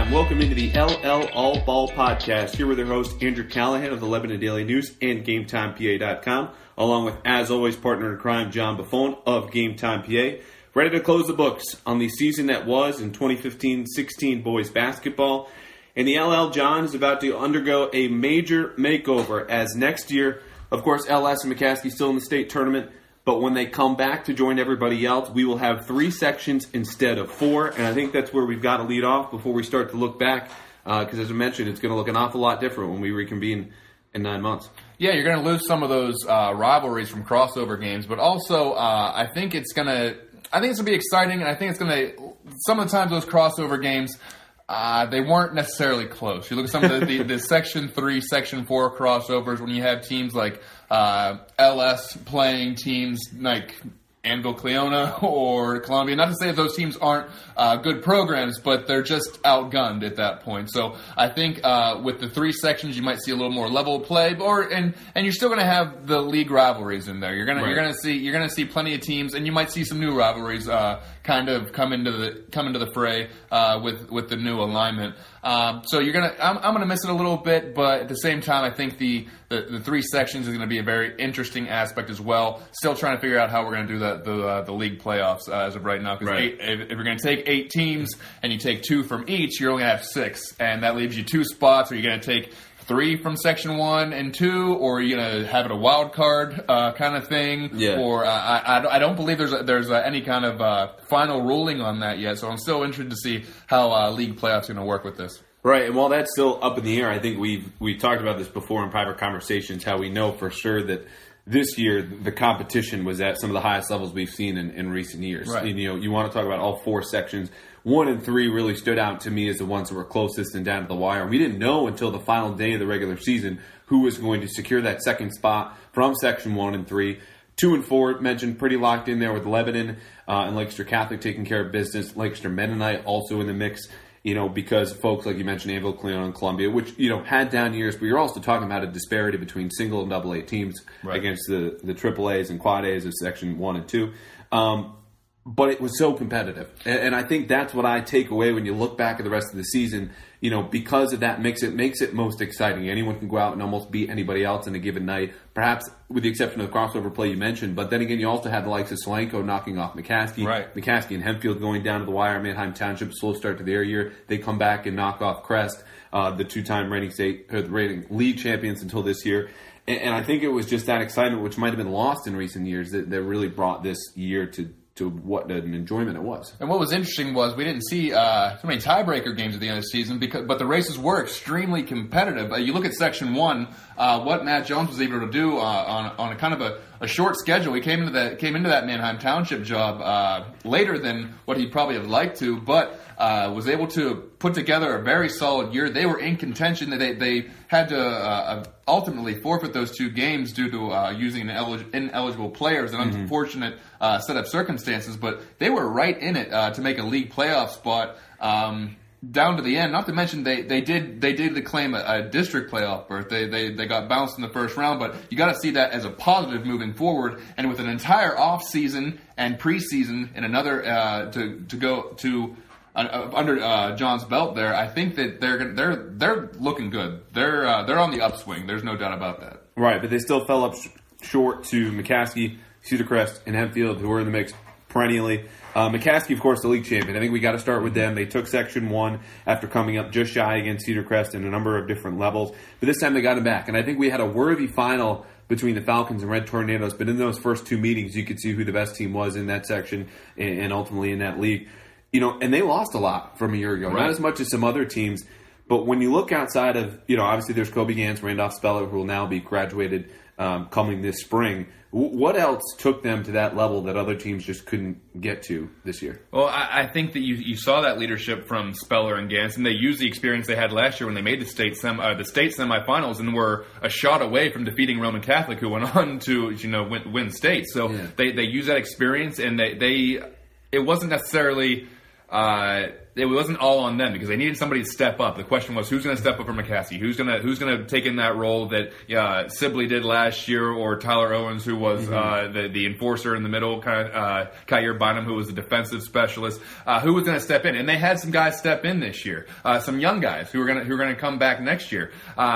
time. Welcome into the LL All Ball Podcast. Here with their host, Andrew Callahan of the Lebanon Daily News and GameTimePA.com, along with, as always, partner in crime, John Buffone of GameTimePA. Ready to close the books on the season that was in 2015-16 boys basketball. And the LL John is about to undergo a major makeover as next year, of course, LS and McCaskey still in the state tournament. But when they come back to join everybody else, we will have 3 sections instead of 4. And I think that's where we've got to lead off before we start to look back. Because as I mentioned, it's going to look an awful lot different when we reconvene in 9 months. Yeah, you're going to lose some of those rivalries from crossover games. But also, I think it's going to be exciting. And I think it's going to, some of the times those crossover games, they weren't necessarily close. You look at some of the Section 3, Section 4 crossovers when you have teams like LS playing teams like Anvil Cleona or Columbia. Not to say that those teams aren't good programs, but they're just outgunned at that point. So I think with the 3 sections, you might see a little more level play, and you're still going to have the league rivalries in there. You're going to see plenty of teams, and you might see some new rivalries kind of come into the fray with the new alignment. So I'm going to miss it a little bit, but at the same time, I think the 3 sections is going to be a very interesting aspect as well. Still trying to figure out how we're going to do the league playoffs as of right now. Because if you're going to take 8 teams and you take 2 from each, you're only going to have 6, and that leaves you 2 spots. Are you going to take 3 from Section 1 and 2, or are you going to have it a wild card kind of thing? Yeah. Or I don't believe there's any kind of final ruling on that yet. So I'm still interested to see how league playoffs are going to work with this. Right, and while that's still up in the air, I think we've talked about this before in private conversations, how we know for sure that this year the competition was at some of the highest levels we've seen in recent years. Right. And, you want to talk about all 4 sections. 1 and 3 really stood out to me as the ones that were closest and down to the wire. We didn't know until the final day of the regular season who was going to secure that second spot from Section 1 and 3. 2 and 4 mentioned pretty locked in there with Lebanon and Lancaster Catholic taking care of business. Lancaster Mennonite also in the mix. Because folks, like you mentioned, Anvil, Cleona, and Columbia, which, had down years, but you're also talking about a disparity between single and double A teams against the triple A's and quad A's of Section 1 and 2. But it was so competitive. And I think that's what I take away when you look back at the rest of the season. Because of that makes it most exciting. Anyone can go out and almost beat anybody else in a given night, perhaps with the exception of the crossover play you mentioned. But then again, you also had the likes of Solanco knocking off McCaskey. Right. McCaskey and Hempfield going down to the wire. Manheim Township, slow start to their year. They come back and knock off Crest, the 2-time reigning league champions until this year. And I think it was just that excitement, which might have been lost in recent years, that really brought this year to what an enjoyment it was. And what was interesting was we didn't see so many tiebreaker games at the end of the season, but the races were extremely competitive. You look at Section 1, what Matt Jones was able to do on a kind of a short schedule. He came into that Manheim Township job later than what he probably would like to, but was able to put together a very solid year. They were in contention. They had to ultimately forfeit those 2 games due to using ineligible players, an unfortunate set of circumstances, but they were right in it to make a league playoff spot down to the end. Not to mention they did claim a district playoff berth. They got bounced in the first round, but you got to see that as a positive moving forward. And with an entire off season and preseason and another to go to under John's belt there, I think that they're looking good. They're on the upswing. There's no doubt about that. Right, but they still fell up short to McCaskey, Cedar Crest, and Hempfield, who were in the mix perennially. McCaskey, of course, the league champion. I think we got to start with them. They took Section 1 after coming up just shy against Cedar Crest in a number of different levels. But this time they got him back. And I think we had a worthy final between the Falcons and Red Tornadoes. But in those first 2 meetings, you could see who the best team was in that section and ultimately in that league. And they lost a lot from a year ago. Right. Not as much as some other teams. But when you look outside of, obviously there's Kobe Gans, Randolph Speller, who will now be graduated coming this spring. What else took them to that level that other teams just couldn't get to this year? Well, I think that you saw that leadership from Speller and Gans, and they used the experience they had last year when they made the state semifinals and were a shot away from defeating Roman Catholic, who went on to win state. So they used that experience, and it wasn't necessarily. it wasn't all on them because they needed somebody to step up. The question was, who's going to step up for McCaskey? Who's going to take in that role that Sibley did last year, or Tyler Owens, who was the enforcer in the middle, kind of Kyer Bynum, who was the defensive specialist. Who was going to step in? And they had some guys step in this year, some young guys who are going to come back next year.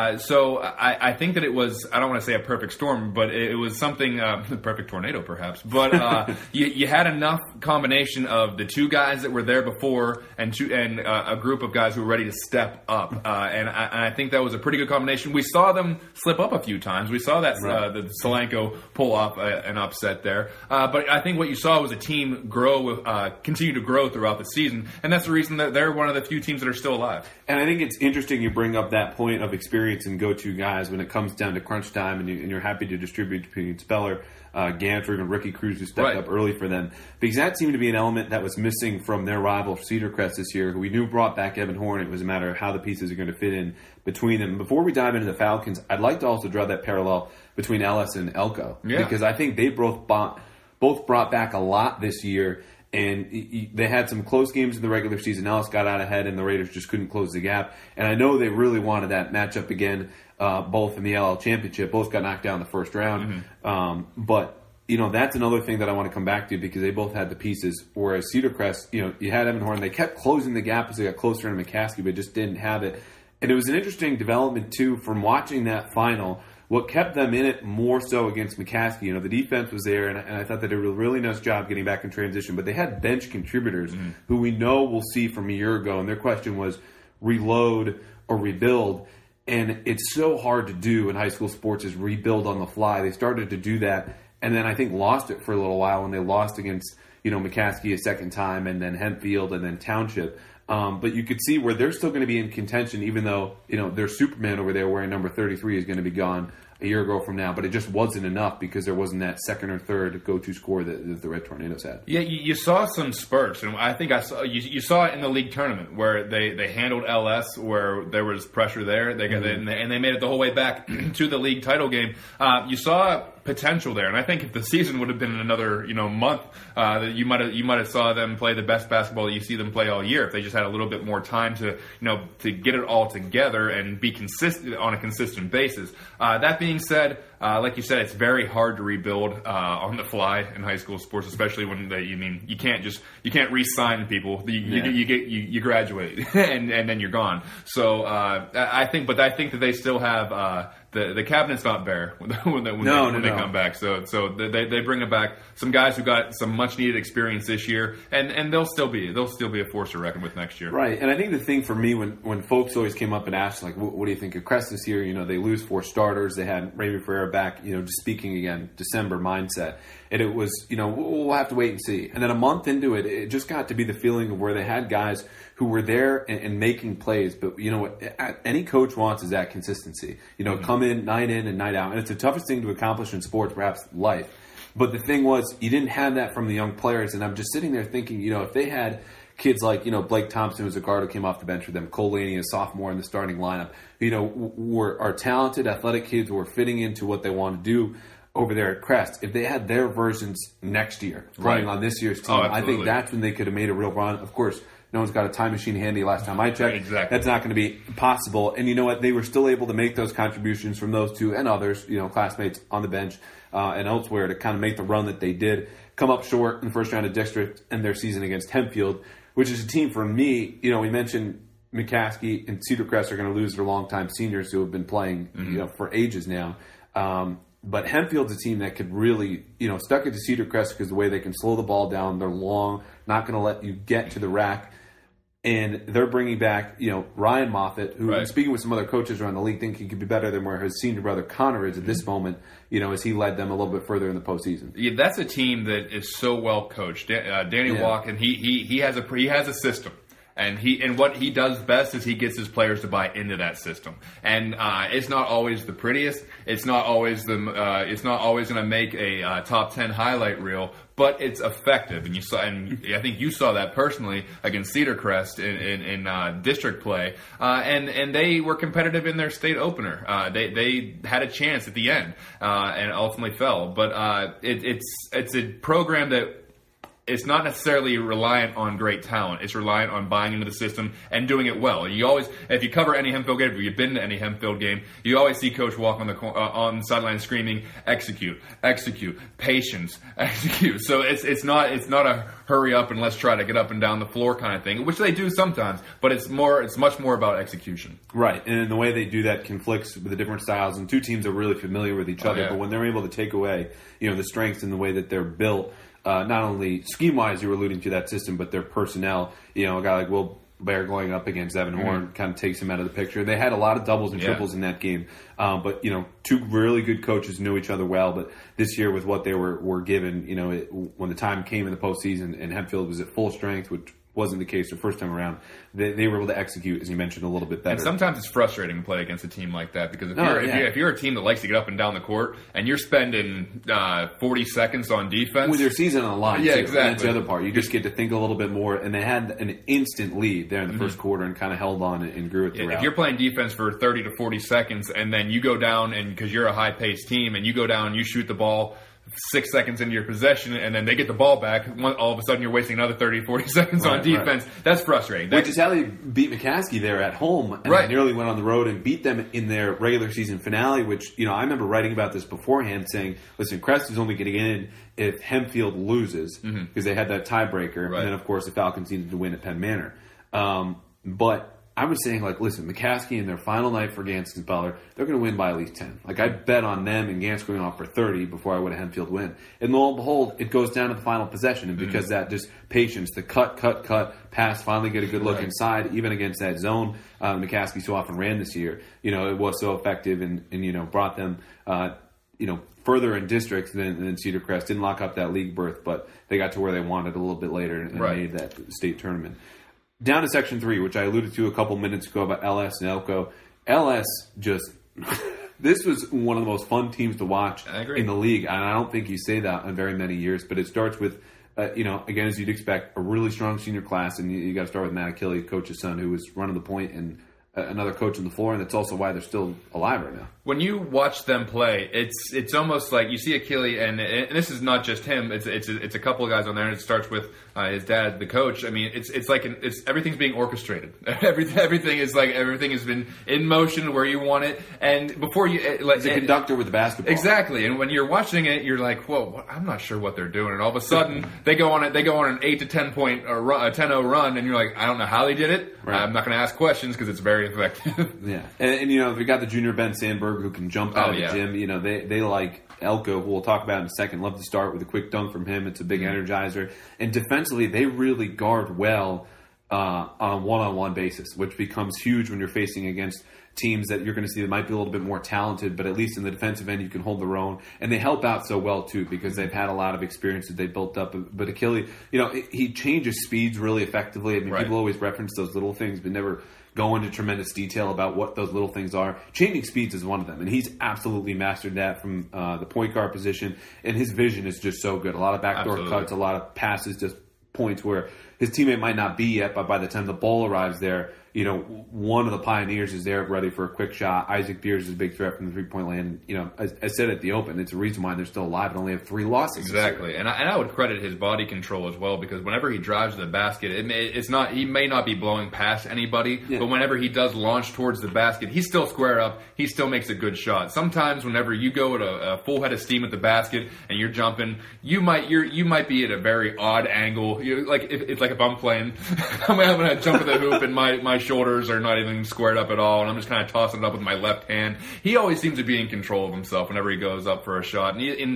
So I think that it was, I don't want to say a perfect storm, but it was something, the perfect tornado perhaps. But you had enough combination of the two guys that were there before and a group of guys who were ready to step up. And I think that was a pretty good combination. We saw them slip up a few times. We saw that the Solanco pull off an upset there. But I think what you saw was a team continue to grow throughout the season, and that's the reason that they're one of the few teams that are still alive. And I think it's interesting you bring up that point of experience and go-to guys when it comes down to crunch time, and you're happy to distribute between Speller, Gant, or even Ricky Cruz, who stepped up early for them. Because that seemed to be an element that was missing from their rival Cedar Crest this year, who we knew brought back Evan Horn. It was a matter of how the pieces are going to fit in between them. Before we dive into the Falcons, I'd like to also draw that parallel between Ellis and Elko. Because I think they both brought back a lot this year. And they had some close games in the regular season. Ellis got out ahead, and the Raiders just couldn't close the gap. And I know they really wanted that matchup again, both in the LL Championship. Both got knocked down in the first round. But, that's another thing that I want to come back to because they both had the pieces. Whereas Cedar Crest, you had Evan Horn. They kept closing the gap as they got closer to McCaskey, but just didn't have it. And it was an interesting development, too, from watching that final. What kept them in it more so against McCaskey, the defense was there, and I thought they did a really nice job getting back in transition. But they had bench contributors who we know we'll see from a year ago, and their question was reload or rebuild. And it's so hard to do in high school sports is rebuild on the fly. They started to do that, and then I think lost it for a little while when they lost against McCaskey a second time, and then Hempfield, and then Township. But you could see where they're still going to be in contention, even though their Superman over there wearing number 33 is going to be gone a year ago from now. But it just wasn't enough because there wasn't that second or third go-to score that the Red Tornadoes had. Yeah, you saw some spurts, and I think you saw it in the league tournament where they handled LS, where there was pressure there. And they made it the whole way back to the league title game. You saw potential there, and I think if the season would have been another month, you might have saw them play the best basketball that you see them play all year if they just had a little bit more time to get it all together and be consistent on a consistent basis. That being said, like you said, it's very hard to rebuild on the fly in high school sports, especially when you can't re-sign people. You graduate and then you're gone. So I think that they still have. The cabinet's not bare when they come back. So they bring it back. Some guys who got some much needed experience this year, and they'll still be a force to reckon with next year. Right. And I think the thing for me when folks always came up and asked like, what do you think of Crest this year? They lose 4 starters. They had Raymond Ferreira back. Just speaking again, December mindset. And it was we'll have to wait and see. And then a month into it, it just got to be the feeling of where they had guys who were there and making plays. But what any coach wants is that consistency. Come in and night out. And it's the toughest thing to accomplish in sports, perhaps life. But the thing was, you didn't have that from the young players. And I'm just sitting there thinking, if they had kids like, Blake Thompson, who's a guard who came off the bench for them, Cole Laney, a sophomore in the starting lineup, are talented, athletic kids who are fitting into what they want to do over there at Crest. If they had their versions next year, playing on this year's team, I think that's when they could have made a real run. Of course, no one's got a time machine handy last time I checked. Exactly. That's not going to be possible. And you know what? They were still able to make those contributions from those two and others, classmates on the bench and elsewhere to kind of make the run that they did. Come up short in the first round of district and their season against Hempfield, which is a team for me, we mentioned McCaskey and Cedar Crest are going to lose their longtime seniors who have been playing, for ages now. But Hempfield's a team that could really, stuck it to Cedar Crest because the way they can slow the ball down, they're long, not going to let you get to the rack. And they're bringing back, Ryan Moffitt, who, speaking with some other coaches around the league, think he could be better than where his senior brother Connor is at this moment, as he led them a little bit further in the postseason. Yeah, that's a team that is so well coached. Danny Walken, he has a system. And what he does best is he gets his players to buy into that system. And it's not always the prettiest. It's not always going to make a top 10 highlight reel, but it's effective. And I think you saw that personally against Cedar Crest in district play. And they were competitive in their state opener. They had a chance at the end and ultimately fell. But it's a program that it's not necessarily reliant on great talent. It's reliant on buying into the system and doing it well. You always, if you cover any Hempfield game, if you've been to any Hempfield game, you always see Coach walk on the sideline screaming, "Execute, execute, patience, execute." So it's not a hurry up and let's try to get up and down the floor kind of thing, which they do sometimes, but it's much more about execution. Right, and the way they do that conflicts with the different styles, and two teams are really familiar with each other. Yeah. But when they're able to take away, the strengths and the way that they're built. Not only scheme-wise, you were alluding to that system, but their personnel. A guy like Will Bear going up against Evan Horn kind of takes him out of the picture. They had a lot of doubles and triples in that game. But, two really good coaches knew each other well. But this year with what they were given, when the time came in the postseason and Hempfield was at full strength, which wasn't the case the first time around, they were able to execute, as you mentioned, a little bit better. And sometimes it's frustrating to play against a team like that because if you're a team that likes to get up and down the court and you're spending 40 seconds on defense with your season on the line, yeah, too. exactly. That's the other part. You just get to think a little bit more, and they had an instant lead there in the first quarter and kind of held on and grew it throughout. If you're playing defense for 30 to 40 seconds and then you go down and because you're a high-paced team and you go down and you shoot the ball 6 seconds into your possession and then they get the ball back, all of a sudden you're wasting another 30, 40 seconds on defense. Right. That's frustrating. Which is how they beat McCaskey there at home and nearly went on the road and beat them in their regular season finale, which, I remember writing about this beforehand saying, listen, Crest is only getting in if Hempfield loses because they had that tiebreaker. Right. And then, of course, the Falcons needed to win at Penn Manor. But I was saying, listen, McCaskey in their final night for Gans and Speller, they're going to win by at least 10. I bet on them and Gans going off for 30 before I would have Hempfield win. And lo and behold, it goes down to the final possession. And because that just patience, the cut, pass, finally get a good look inside, even against that zone McCaskey so often ran this year, it was so effective and brought them, further in districts than Cedar Crest. Didn't lock up that league berth, but they got to where they wanted a little bit later and made that state tournament. Down to Section 3, which I alluded to a couple minutes ago about LS and Elko. LS just... this was one of the most fun teams to watch in the league. And I don't think you say that in very many years. But it starts with, again, as you'd expect, a really strong senior class. And you got to start with Matt Achille, coach's son, who was running the point, and another coach on the floor. And that's also why they're still alive right now. When you watch them play, it's almost like you see Achille, and this is not just him. It's a couple of guys on there, and it starts with his dad, the coach. I mean, it's like everything's being orchestrated. Everything has been in motion where you want it, and before you it's a conductor with the basketball. Exactly. And when you're watching it, you're like, whoa, I'm not sure what they're doing. And all of a sudden, they go on an 8 to 10 point or 10-0 run, and you're like, I don't know how they did it. Right. I'm not going to ask questions because it's very effective. Yeah, and we got the junior Ben Sandberg who can jump out of the gym. They like Elko, who we'll talk about in a second. Love to start with a quick dunk from him. It's a big energizer. And defensively, they really guard well on a one-on-one basis, which becomes huge when you're facing against teams that you're going to see that might be a little bit more talented, but at least in the defensive end, you can hold their own. And they help out so well, too, because they've had a lot of experience that they built up. But Achille, he changes speeds really effectively. I mean, people always reference those little things, but never go into tremendous detail about what those little things are. Changing speeds is one of them, and he's absolutely mastered that from the point guard position, and his vision is just so good. A lot of backdoor cuts, a lot of passes, just points where his teammate might not be yet, but by the time the ball arrives there, one of the pioneers is there ready for a quick shot. Isaac Beers is a big threat from the three-point land. I said at the open, it's a reason why they're still alive and only have 3 losses. Exactly, and I would credit his body control as well, because whenever he drives to the basket, he may not be blowing past anybody, but whenever he does launch towards the basket, he's still square up. He still makes a good shot. Sometimes whenever you go at a full head of steam at the basket and you're jumping, you might be at a very odd angle. If I'm playing, I'm going to jump at the hoop and my shoulders are not even squared up at all, and I'm just kind of tossing it up with my left hand. He always seems to be in control of himself whenever he goes up for a shot, and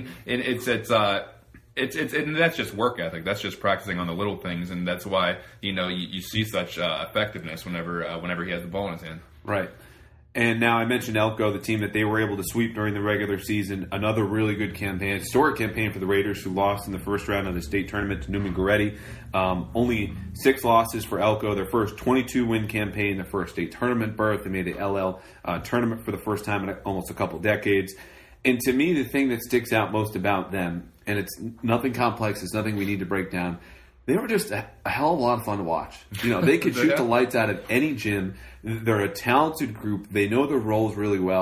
that's just work ethic. That's just practicing on the little things, and that's why you see such effectiveness whenever he has the ball in his hand. Right. And now I mentioned Elko, the team that they were able to sweep during the regular season. Another really good campaign, historic campaign for the Raiders, who lost in the first round of the state tournament to Newman Goretti. Only 6 losses for Elko. Their first 22-win campaign, their first state tournament berth. They made the LL tournament for the first time in almost a couple decades. And to me, the thing that sticks out most about them, and it's nothing complex, it's nothing we need to break down, they were just a hell of a lot of fun to watch. They could shoot the lights out of any gym. They're a talented group. They know their roles really well.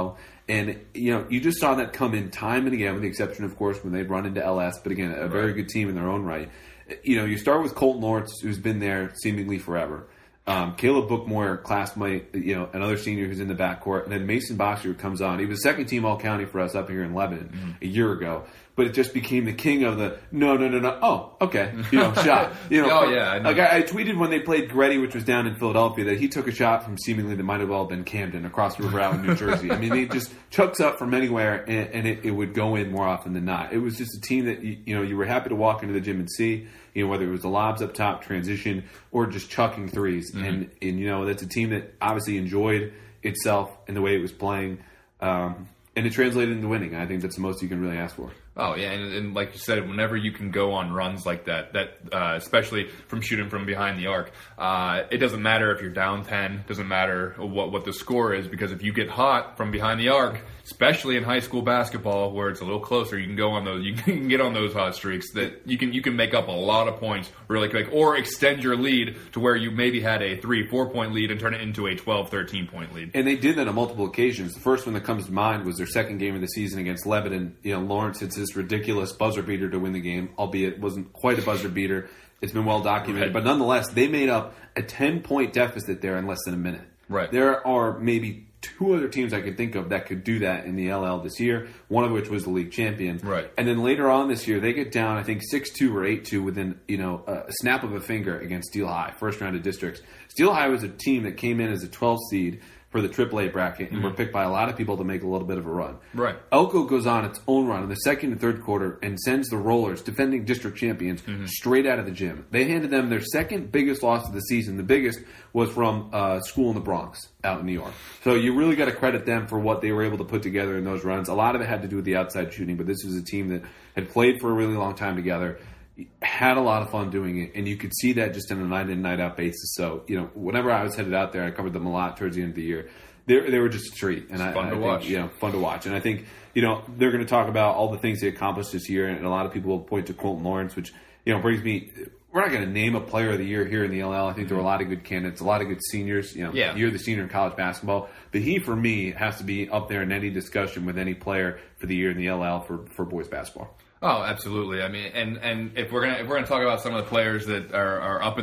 And, you just saw that come in time and again, with the exception, of course, when they'd run into LS. But again, a very good team in their own right. You start with Colton Lawrence, who's been there seemingly forever. Caleb Bookmore, classmate, another senior who's in the backcourt. And then Mason Boxer comes on. He was second team All-County for us up here in Lebanon a year ago. But it just became the king of the no. Oh, okay. Shot. Oh, yeah. I know. Like I tweeted when they played Gretty, which was down in Philadelphia, that he took a shot from seemingly that might have well been Camden across the river out in New Jersey. I mean, he just chucks up from anywhere, and it would go in more often than not. It was just a team that you were happy to walk into the gym and see. Whether it was the lobs up top, transition, or just chucking threes, and that's a team that obviously enjoyed itself in the way it was playing, and it translated into winning. I think that's the most you can really ask for. Oh, yeah, and like you said, whenever you can go on runs like that especially from shooting from behind the arc, it doesn't matter if you're down 10, doesn't matter what the score is, because if you get hot from behind the arc, especially in high school basketball where it's a little closer, you can go on those, you can get on those hot streaks that you can make up a lot of points really quick, or extend your lead to where you maybe had a 3-4 point lead and turn it into a 12-13 point lead. And they did that on multiple occasions. The first one that comes to mind was their second game of the season against Lebanon. Lawrence hits this ridiculous buzzer beater to win the game, albeit it wasn't quite a buzzer beater. It's been well documented, but nonetheless, they made up a 10-point deficit there in less than a minute. Right. There are maybe two other teams I could think of that could do that in the LL this year, one of which was the league champion. Right. And then later on this year, they get down, I think, 6-2 or 8-2 within, a snap of a finger against Steel High, first round of districts. Steel High was a team that came in as a 12 seed for the AAA bracket and were picked by a lot of people to make a little bit of a run. Right. Elko goes on its own run in the second and third quarter and sends the Rollers, defending district champions, straight out of the gym. They handed them their second biggest loss of the season. The biggest was from a school in the Bronx out in New York. So you really got to credit them for what they were able to put together in those runs. A lot of it had to do with the outside shooting, but this was a team that had played for a really long time together, had a lot of fun doing it, and you could see that just on a night in, night out basis. So, whenever I was headed out there, I covered them a lot towards the end of the year. They were just a treat, and fun to watch. Fun to watch. And I think, they're going to talk about all the things they accomplished this year, and a lot of people will point to Colton Lawrence, which, brings me. We're not going to name a player of the year here in the LL. I think there were a lot of good candidates, a lot of good seniors. You're the senior in college basketball, but he, for me, has to be up there in any discussion with any player for the year in the LL for boys basketball. Oh, absolutely. I mean, and if we're gonna talk about some of the players that are up in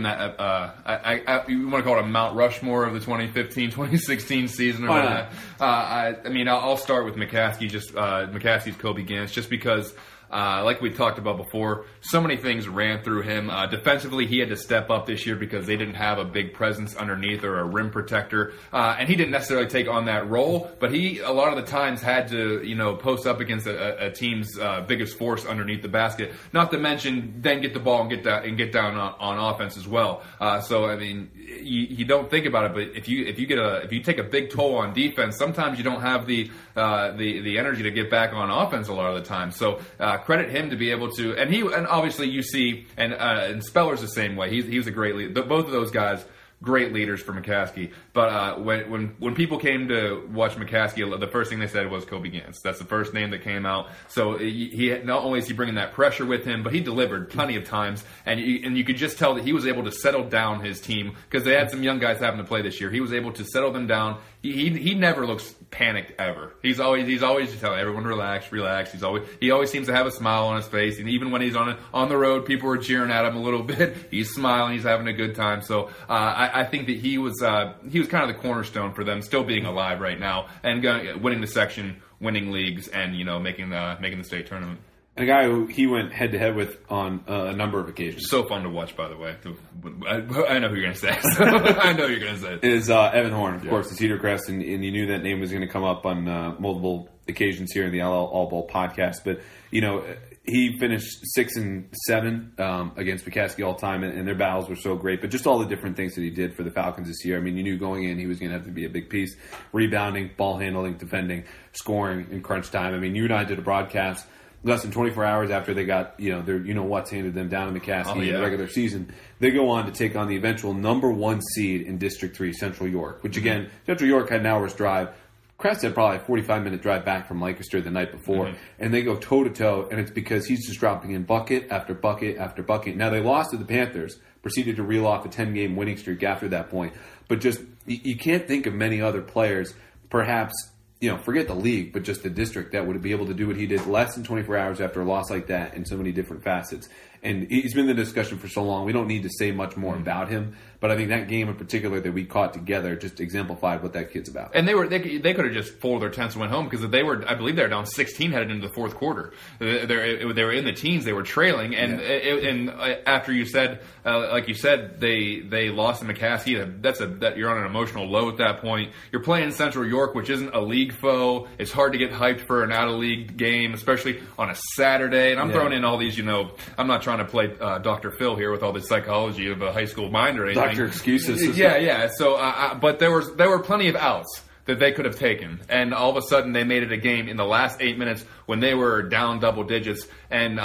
that, you want to call it a Mount Rushmore of the 2015-2016 season, or whatnot. I'll start with McCaskey. McCaskey's Kobe Gans, just because. Like we talked about before, so many things ran through him. Defensively, he had to step up this year because they didn't have a big presence underneath or a rim protector. And he didn't necessarily take on that role, but he, a lot of the times, had to, post up against a team's biggest force underneath the basket. Not to mention, then get the ball and get down on offense as well. You don't think about it, but if you take a big toll on defense, sometimes you don't have the energy to get back on offense a lot of the time. So credit him to be able to, and obviously you see, and Speller's the same way. He was a great leader. Both of those guys, great leaders for McCaskey. But when people came to watch McCaskey, the first thing they said was Kobe Gans. That's the first name that came out. So he not only is he bringing that pressure with him, but he delivered plenty of times, and you could just tell that he was able to settle down his team because they had some young guys having to play this year. He was able to settle them down. He never looks panicked ever. He's always just telling everyone relax. He always seems to have a smile on his face, and even when he's on the road, people are cheering at him a little bit. He's smiling. He's having a good time. So I think that he was kind of the cornerstone for them still being alive right now and winning the section, winning leagues, and making the state tournament. And a guy who he went head-to-head with on a number of occasions. So fun to watch, by the way. I know who you're going to say. I know you're going to say it. Is Evan Horn, of course, the Cedar Crest, and you knew that name was going to come up on multiple occasions here in the LL All Ball podcast. But, he finished 6 and 7 against McCaskey all time, and their battles were so great. But just all the different things that he did for the Falcons this year. I mean, you knew going in he was going to have to be a big piece. Rebounding, ball handling, defending, scoring in crunch time. I mean, you and I did a broadcast less than 24 hours after they got, their what's handed them down to McCaskey in the regular season. They go on to take on the eventual number 1 seed in District 3, Central York, which again, Central York had an hour's drive. Crest had probably a 45-minute drive back from Lancaster the night before, and they go toe-to-toe, and it's because he's just dropping in bucket after bucket after bucket. Now, they lost to the Panthers, proceeded to reel off a 10-game winning streak after that point, but just you can't think of many other players, perhaps, forget the league, but just the district that would be able to do what he did less than 24 hours after a loss like that in so many different facets. And he's been in the discussion for so long. We don't need to say much more about him, but I think that game in particular that we caught together just exemplified what that kid's about. And they could have just folded their tents and went home because I believe they were down 16 headed into the fourth quarter. They were in the teens, they were trailing, and after you said, like you said, they lost to McCaskey. You're on an emotional low at that point. You're playing Central York, which isn't a league foe. It's hard to get hyped for an out of league game, especially on a Saturday. And I'm throwing in all these, I'm not trying to play Dr. Phil here with all the psychology of a high school mind or anything. Dr. Excuses. Yeah. So, but there were plenty of outs that they could have taken, and all of a sudden they made it a game in the last 8 minutes when they were down double digits, and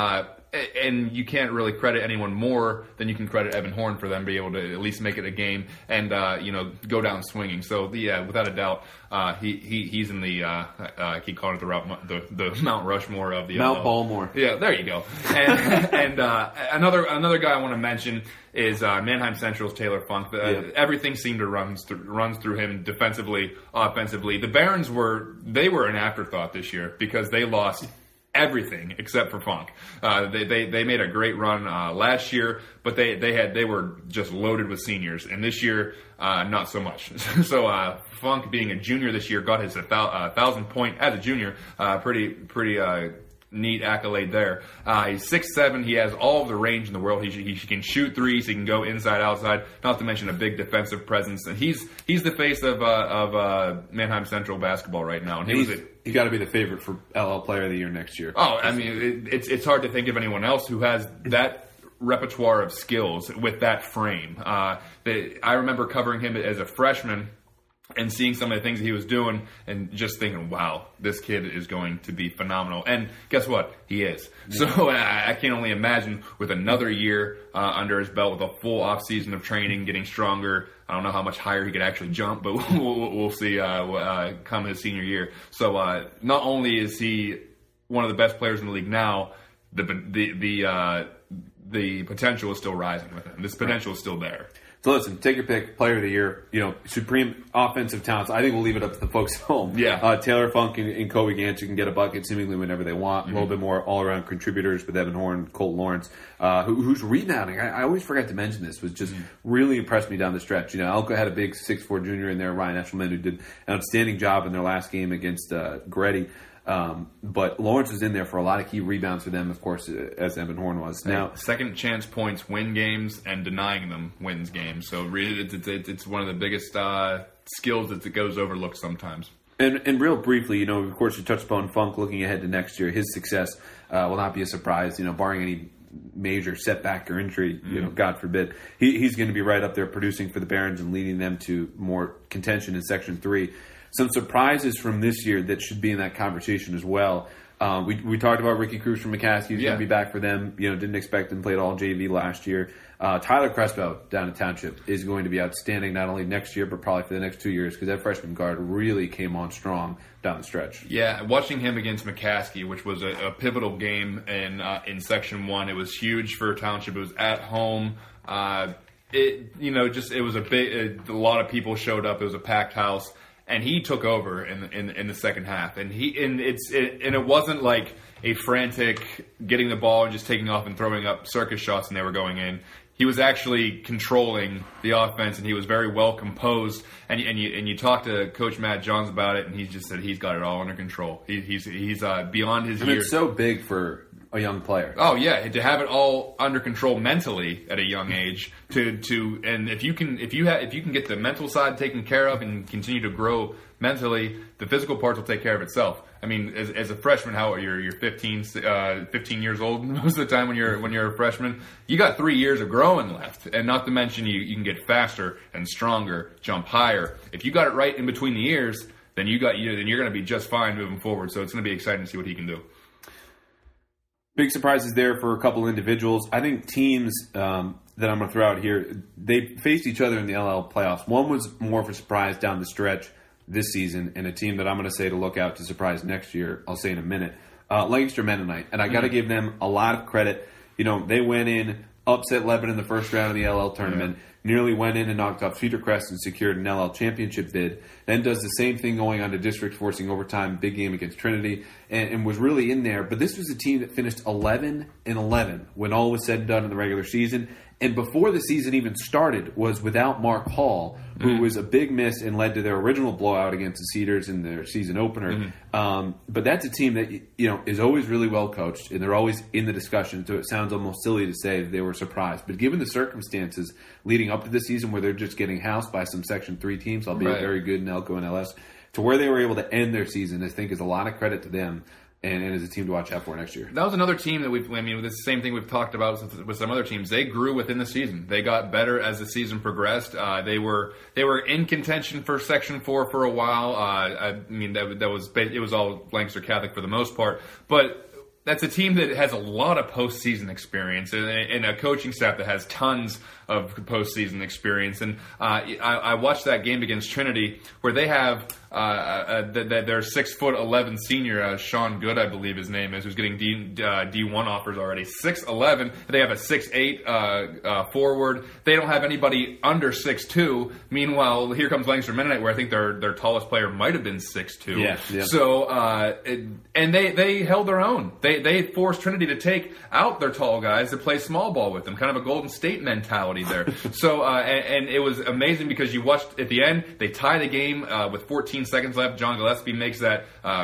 you can't really credit anyone more than you can credit Evan Horn for them being able to at least make it a game and go down swinging. So without a doubt, he's in the I keep calling it the Mount Rushmore of the Mount Baltimore. Yeah, there you go. And another guy I want to mention is Manheim Central's Taylor Funk. Everything seemed to runs through him defensively, offensively. The Barons were an afterthought this year because they lost everything except for Funk. They made a great run last year, but they were just loaded with seniors, and this year not so much. So Funk, being a junior this year, got his 1,000 point as a junior. Pretty neat accolade there. He's 6'7". He has all of the range in the world. He can shoot threes. He can go inside, outside. Not to mention a big defensive presence. And he's the face of Manheim Central basketball right now. And He's got to be the favorite for LL Player of the Year next year. Oh, I mean, it's hard to think of anyone else who has that repertoire of skills with that frame. I remember covering him as a freshman and seeing some of the things he was doing and just thinking, wow, this kid is going to be phenomenal. And guess what? He is. Yeah. So I can only imagine with another year under his belt, with a full off season of training, getting stronger. I don't know how much higher he could actually jump, but we'll see come his senior year. So not only is he one of the best players in the league now, the potential is still rising with him. This potential is still there. So listen, take your pick, Player of the Year. Supreme offensive talents. I think we'll leave it up to the folks at home. Yeah. Taylor Funk and Kobe Gantz, who can get a bucket seemingly whenever they want. Mm-hmm. A little bit more all-around contributors with Evan Horn, Colt Lawrence, who's rebounding. I always forgot to mention this. Was just really impressed me down the stretch. Elko had a big 6'4" junior in there, Ryan Eshelman, who did an outstanding job in their last game against Goretti. But Lawrence was in there for a lot of key rebounds for them, of course, as Evan Horn was. Now, second chance points win games, and denying them wins games. So really, it's one of the biggest skills that goes overlooked sometimes. And real briefly, of course, you touched upon Funk looking ahead to next year. His success will not be a surprise, barring any major setback or injury, God forbid. He's going to be right up there producing for the Barons and leading them to more contention in Section 3. Some surprises from this year that should be in that conversation as well. We talked about Ricky Cruz from McCaskey. He's going to be back for them. Didn't expect him, played all JV last year. Tyler Crespo down at Township is going to be outstanding not only next year, but probably for the next 2 years, because that freshman guard really came on strong down the stretch. Yeah, watching him against McCaskey, which was a pivotal game in Section 1, it was huge for Township. It was at home. It was a lot of people showed up. It was a packed house. And he took over in the second half, and it wasn't like a frantic getting the ball and just taking off and throwing up circus shots and they were going in. He was actually controlling the offense, and he was very well composed. And you talk to Coach Matt Johns about it, and he just said he's got it all under control. He's beyond his years. It's so big for a young player. Oh yeah, to have it all under control mentally at a young age, and if you can get the mental side taken care of and continue to grow mentally, the physical parts will take care of itself. I mean, as a freshman, you're 15 years old most of the time when you're a freshman. You got 3 years of growing left, and not to mention you can get faster and stronger, jump higher. If you got it right in between the years, then you're going to be just fine moving forward. So it's going to be exciting to see what he can do. Big surprises there for a couple individuals. I think teams that I'm going to throw out here, they faced each other in the LL playoffs. One was more of a surprise down the stretch this season, and a team that I'm going to say to look out to surprise next year, I'll say in a minute, Lancaster Mennonite. And I got to give them a lot of credit. They went in, upset Lebanon in the first round of the LL tournament, nearly went in and knocked off Cedar Crest and secured an LL championship bid. Then does the same thing going on to district, forcing overtime, big game against Trinity, and was really in there. But this was a team that finished 11-11 when all was said and done in the regular season. And before the season even started, was without Mark Hall, who was a big miss and led to their original blowout against the Cedars in their season opener. But that's a team that is always really well coached, and they're always in the discussion. So it sounds almost silly to say that they were surprised. But given the circumstances leading up to the season, where they're just getting housed by some Section 3 teams, albeit very good in Elko and LS, to where they were able to end their season, I think is a lot of credit to them. And as a team to watch out for next year. That was another team that the same thing we've talked about with some other teams. They grew within the season. They got better as the season progressed. They were in contention for Section 4 for a while. It was all Lancaster Catholic for the most part, but that's a team that has a lot of postseason experience and a coaching staff that has tons of postseason experience. And I watched that game against Trinity where they have their 6'11" senior, Sean Good, I believe his name is, who's getting D1 offers already. 6'11". They have a 6'8" forward. They don't have anybody under 6'2". Meanwhile, here comes Lancaster Mennonite, where I think their tallest player might have been 6'2". Yeah. So and they held their own. They forced Trinity to take out their tall guys to play small ball with them, kind of a Golden State mentality there. So and it was amazing because you watched at the end, they tie the game with 14 seconds left. John Gillespie makes that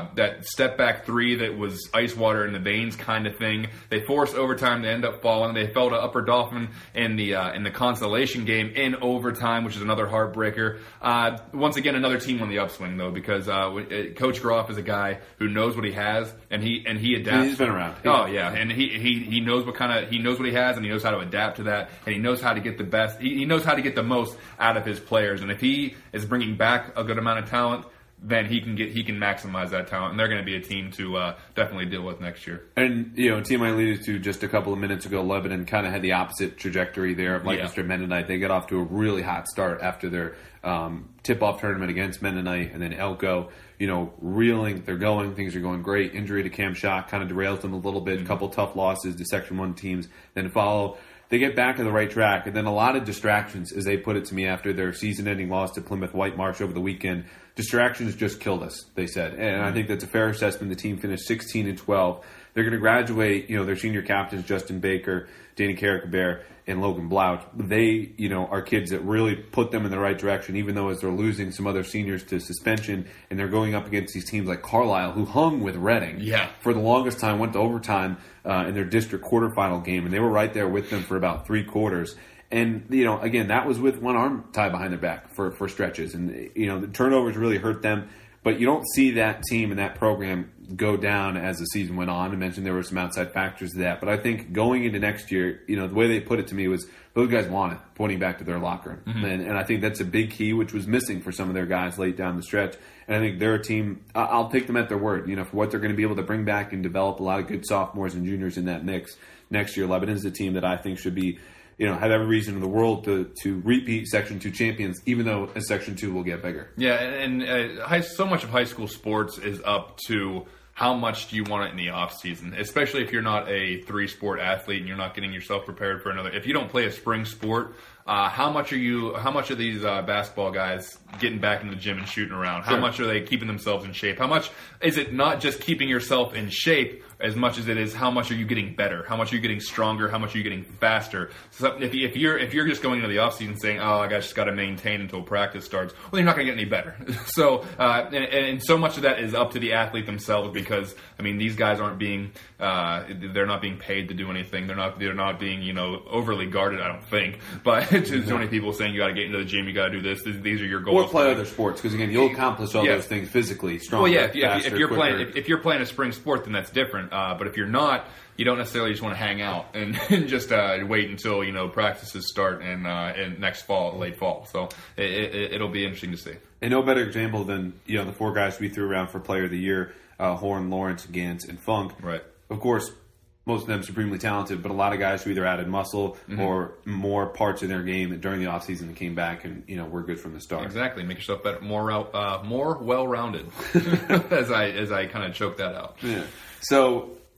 step back three that was ice water in the veins kind of thing. They forced overtime. They end up falling. They fell to Upper Dauphin in the consolation game in overtime, which is another heartbreaker. Once again, another team on the upswing though, because Coach Groff is a guy who knows what he has and he adapts. He's been around. Oh yeah, and he knows what he has, and he knows how to adapt to that, and he knows how to get the best. He knows how to get the most out of his players, and if he is bringing back a good amount of talent, then he can maximize that talent, and they're going to be a team to definitely deal with next year. And a team I alluded to just a couple of minutes ago, Lebanon, kind of had the opposite trajectory there of Lancaster Mennonite. They got off to a really hot start after their tip-off tournament against Mennonite, and then Elko, reeling. They're going. Things are going great. Injury to Cam Schock kind of derails them a little bit. A couple tough losses to Section 1 teams. Then follow. They get back on the right track, and then a lot of distractions, as they put it to me after their season-ending loss to Plymouth White Marsh over the weekend. Distractions just killed us, they said. And I think that's a fair assessment. The team finished 16-12. They're going to graduate, their senior captains, Justin Baker, Danny Carrickbear, and Logan Blouch. They, are kids that really put them in the right direction, even though as they're losing some other seniors to suspension, and they're going up against these teams like Carlisle, who hung with Reading for the longest time, went to overtime in their district quarterfinal game, and they were right there with them for about 3 quarters. And, again, that was with one arm tied behind their back for stretches. And, the turnovers really hurt them. But you don't see that team and that program go down as the season went on. I mentioned there were some outside factors to that. But I think going into next year, the way they put it to me was those guys want it, pointing back to their locker room. And I think that's a big key, which was missing for some of their guys late down the stretch. And I think they're a team, I'll take them at their word, for what they're going to be able to bring back and develop a lot of good sophomores and juniors in that mix next year. Lebanon's a team that I think should be, have every reason in the world to repeat Section 2 champions, even though Section 2 will get bigger. Yeah, and so much of high school sports is up to how much do you want it in the off season, especially if you're not a 3-sport athlete and you're not getting yourself prepared for another. If you don't play a spring sport, how much are these basketball guys getting back in the gym and shooting around? How much are they keeping themselves in shape? How much is it not just keeping yourself in shape as much as it is how much are you getting better? How much are you getting stronger? How much are you getting faster? So if you're just going into the off season saying, I just got to maintain until practice starts, well, you're not going to get any better. So and so much of that is up to the athlete themselves because these guys aren't being they're not being paid to do anything. They're not being overly guarded. I don't think, but to so many people saying you got to get into the gym, you got to do this. These are your goals. Or play other sports because again, you'll accomplish all those things physically, stronger. Well, faster, if you're playing a spring sport, then that's different. But if you're not, you don't necessarily just want to hang out and just wait until practices start in next late fall. So it'll be interesting to see. And no better example than the 4 guys we threw around for Player of the Year: Horn, Lawrence, Gantz, and Funk. Right. Of course, most of them supremely talented, but a lot of guys who either added muscle or more parts in their game during the offseason and came back and were good from the start. Exactly, make yourself better, more well-rounded. as I kind of choke that out. Yeah. So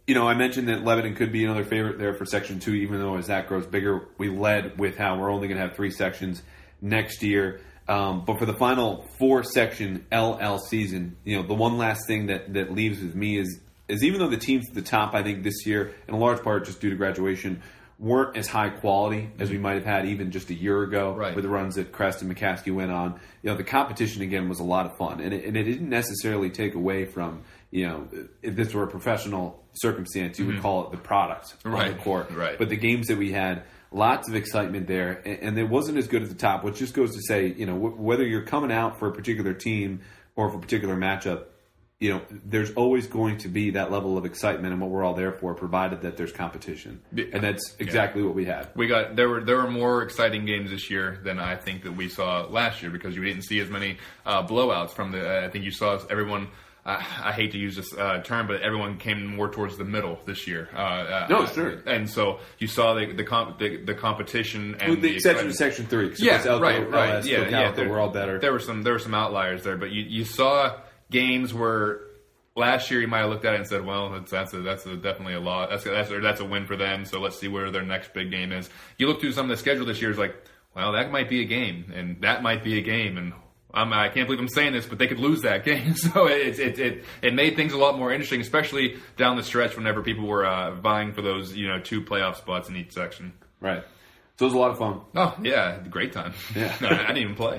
I mentioned that Lebanon could be another favorite there for Section 2, even though as that grows bigger, we led with how we're only going to have 3 sections next year. But for the final 4-section LL season, the one last thing that leaves with me is even though the teams at the top, I think this year, in a large part just due to graduation, weren't as high quality as we might have had even just a year ago with the runs that Crest and McCaskey went on. The competition again was a lot of fun, and it didn't necessarily take away from if this were a professional circumstance, you would call it the product on the court. Right. But the games that we had, lots of excitement there, and it wasn't as good at the top, which just goes to say, whether you're coming out for a particular team or for a particular matchup, there's always going to be that level of excitement and what we're all there for, provided that there's competition. And that's exactly what we had. There were more exciting games this year than I think that we saw last year because we didn't see as many blowouts from I think you saw everyone. I hate to use this term, but everyone came more towards the middle this year. No, sure. And so you saw the competition and with the exception of Section 3. Right. We're all better. There were some outliers there, but you saw games where last year you might have looked at it and said, "Well, that's definitely a lot. That's a win for them. So let's see where their next big game is." You look through some of the schedule this year, it's like, well, that might be a game, and that might be a game, and I can't believe I'm saying this, but they could lose that game. So it made things a lot more interesting, especially down the stretch whenever people were vying for those 2 playoff spots in each section. Right. So it was a lot of fun. Oh yeah, great time. Yeah, I didn't even play.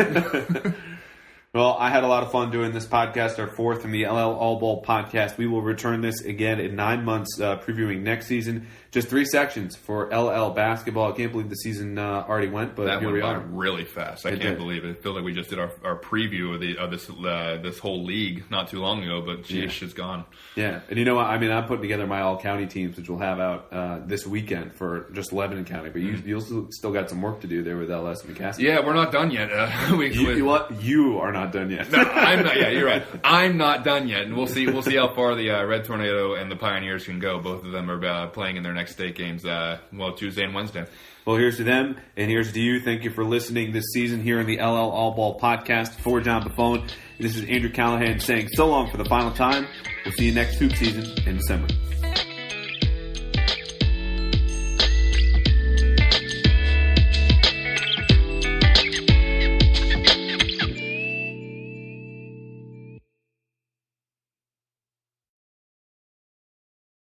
Well, I had a lot of fun doing this podcast, our 4th in the LL All Bowl podcast. We will return this again in 9 months, previewing next season. Just 3 sections for LL basketball. I can't believe the season already went, but here we are. That went by really fast. I can't believe it. It feels like we just did our preview of this whole league not too long ago, but geez, it's gone. Yeah, and I'm putting together my all-county teams, which we'll have out this weekend for just Lebanon County. But you'll still got some work to do there with LS and McCaskey. Yeah, we're not done yet. You are not done yet. No, I'm not. Yeah, you're right. I'm not done yet, and we'll see how far the Red Tornado and the Pioneers can go. Both of them are playing in their next state games. Tuesday and Wednesday. Well, here's to them, and here's to you. Thank you for listening this season here in the LL All Ball podcast. For John Buffone, this is Andrew Callahan saying so long for the final time. We'll see you next hoop season in December.